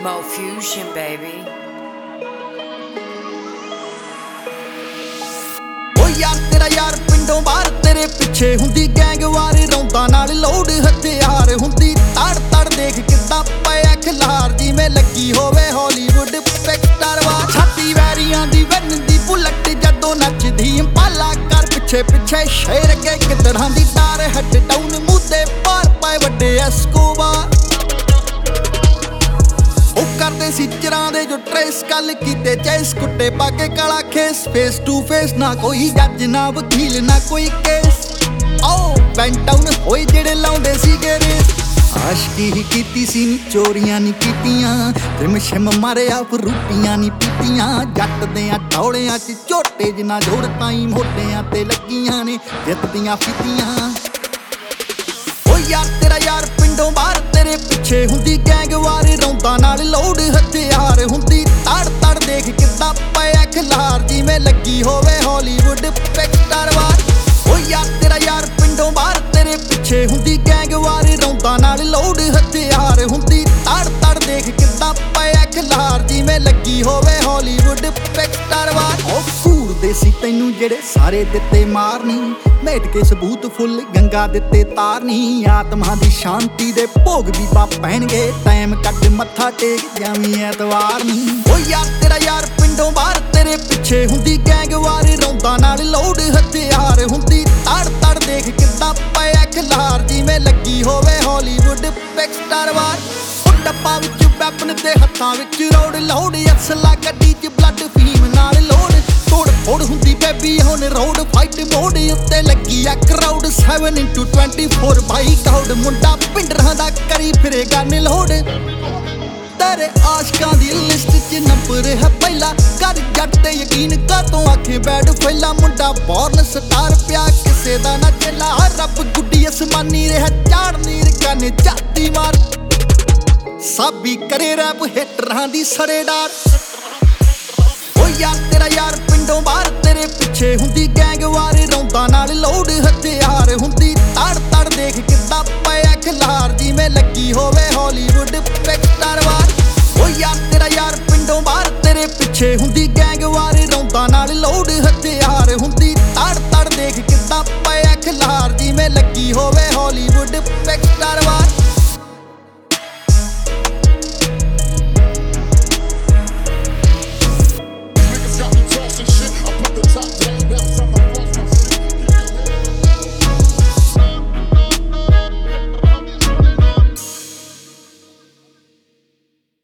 Mo Fusion, baby. ओ यार तेरा यार पिंडों बाहर तेरे पिछे हुंदी गैंग वारे रौंदा नाल लोड हथियार हुंदी तड़ तड़ देख किद्दां पिया खिलार जिवें लगी होवे हॉलीवुड पिक्चर वा छाती वैरियां दी वन्नदी बुलट जदों नचदी पाला कर पिछे पिछे शेर के किधरां दी तार हेड डाउन मुद्दे पार पाए वड्डे एस्कोबार करदे सी चरां दे जो ट्रेस कल कीते चेस कुट्टे पाके काला खेस फेस टू फेस ना कोई जज ना वकील ना कोई केस आओ बैंट डाउन होए जेड़े लाउंदे सी रेस आशकी ही कीती सी नी चोरियां नी कीतियां रिम शिम मारे आप रूटियां नी पीतियां जट देयां टौलियां च झोटे जिना जोड़ ताई मोटियां ते लगियां ने जितदियां फीतियां यार तेरा यार पिंडों बाहर तेरे पिछे हुंदी गैंग वारे रौंदा नाल लोड हथियार हुंदी तड़ तड़ देख किद्दां पिया खिलार जिवें लगी होवे हॉलीवुड पिक्चर वार ओ यार तेरा यार पिंडों बाहर तेरे पिछे हुंदी गैंग वारे रौंदा नाल लोड हथियार हुंदी तड़ तड़ देख किद्दां पिया खिलार जिवें लगी होवे हॉलीवुड पिक्चर वार ओ घूरदे सी तैनूं जेड़े सारे दित्ते मारनी मेट के सबूत फुल गंगा दिते तारनी आत्मा दी शांति दे भोग भी बा पैणगे टाइम कट मत्था टेक जावी ऐतवार नी ओ यार तेरा यार पिंडों बाहर तेरे पिछे हुंदी गैंग वारे रौंदा नाल लोड हथियार हुंदी तड़ तड़ देख किद्दां पिया खिलार जिवें लगी होवे हॉलीवुड पिक्चर वार ओ डब्बा विच वैपन ते हत्थां विच रोड लोड असला गड्डी च ब्लड फीम नाल लोड तोड़ फोड़ हुंदी बेबी हुण रोड फाइट मोड उत्ते लगी आ क्राउड 7x24 बाई काउड मुंडा पिंडरां दा करी फिरे गन लोड तेरे आशकां दी लिस्ट च नंबर है पहला कर जट ते यकीन कातों आखे बैड फैला मुंडा बॉर्न स्टार प्या किसे दा ना चला रब गुड्डी असमानी रहा चाड़नी रकाने जाती मार साबी करे रैप हिटरां दी सरेदार ओ यार तेरा यार पिंडों बाहर तेरे पिछे हुंदी गैंग वारे रौंदा नाल लोड हथियार हुंदी तड़ तड़ देख किद्दां पिया खिलार जिवें लगी होवे हॉलीवुड पिक्चर वार ओ यार तेरा यार पिंडों बाहर तेरे पिछे हुंदी गैंग वारे रौंदा नाल लोड हथियार हुंदी तड़ तड़ देख किद्दां पिया खिलार जिवें लगी होवे हॉलीवुड पिक्चर वार